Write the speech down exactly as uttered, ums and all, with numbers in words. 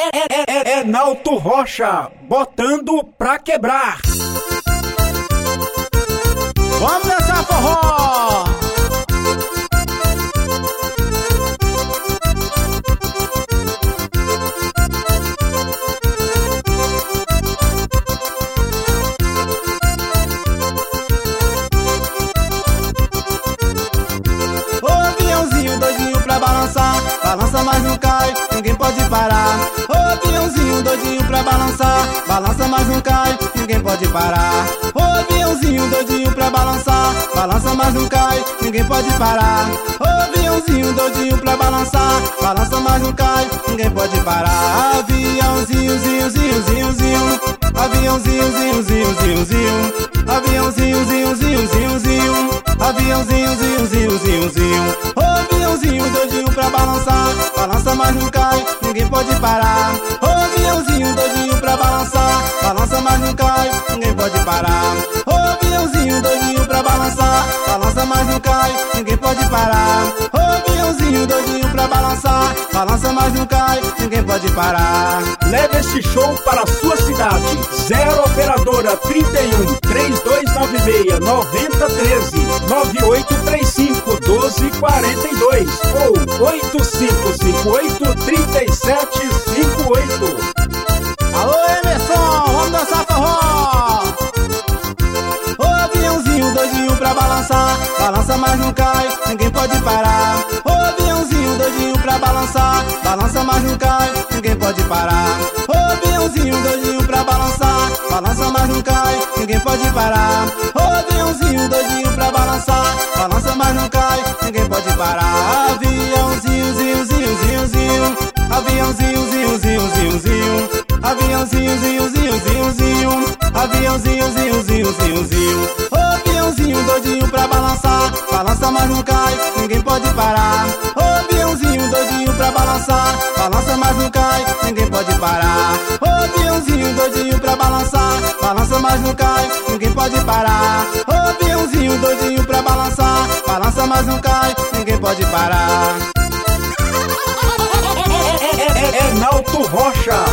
é, é Nalto Rocha, botando pra quebrar. Vamos dançar forró! Balança, mas não cai, ninguém pode parar. Ô aviãozinho doidinho pra balançar, balança, mas não cai, ninguém pode parar. Ô aviãozinho doidinho pra balançar, balança, mas não cai, ninguém pode parar. Ô aviãozinho doidinho pra balançar, balança, mas não cai, ninguém pode parar. Aviãozinho, zinho, zinho, zinho, zinho. Aviãozinho, zinho, zinho, zinho, zinho. Aviãozinho, zinho, zinho, zinho, zinho. Aviãozinho, zinho, zinho, zinho, zinho. Ô aviãozinho doidinho pra balançar, balança, mas não cai, ninguém pode parar. Ô aviãozinho doidinho pra balançar, balança, mas não cai, ninguém pode parar. Ô aviãozinho doidinho pra balançar, balança, mas não cai, ninguém pode parar. Ô aviãozinho doidinho pra balançar, balança, mas não cai, ninguém pode parar. Leve este show para a sua cidade. Zero operadora trinta e um, três dois nove seis, nove zero um três, nove oito três cinco, doze quarenta e dois ou oito cinco cinco oito, três sete cinco oito. Alô Emerson, vamos dançar forró! Ô aviãozinho doidinho pra balançar, balança, mas não cai, ninguém pode parar. Ô aviãozinho doidinho pra balançar, balança, mas não cai, ninguém pode parar. Ô aviãozinho doidinho pra balançar, balança, mas não cai, ninguém pode parar. Ô aviãozinho doidinho pra balançar, balança, mas não cai, ninguém pode parar. Aviãozinho, zinho, zinho, zinho, zinho. Aviãozinho, zinho, zinho, zinho, zinho. Aviãozinho, zinho, zinho, zinho, zinho. Aviãozinho, zinho, zinho, zinho, zinho. Ô aviãozinho doidinho pra balançar, balança, mas não cai, ninguém pode parar. Ô aviãozinho doidinho pra balançar, balança, mas não cai, ninguém pode parar. Ô aviãozinho doidinho pra balançar, balança, mas não cai, ninguém pode parar. Ô aviãozinho doidinho pra balançar, balança, mas não cai, ninguém pode parar. É Nalto Rocha,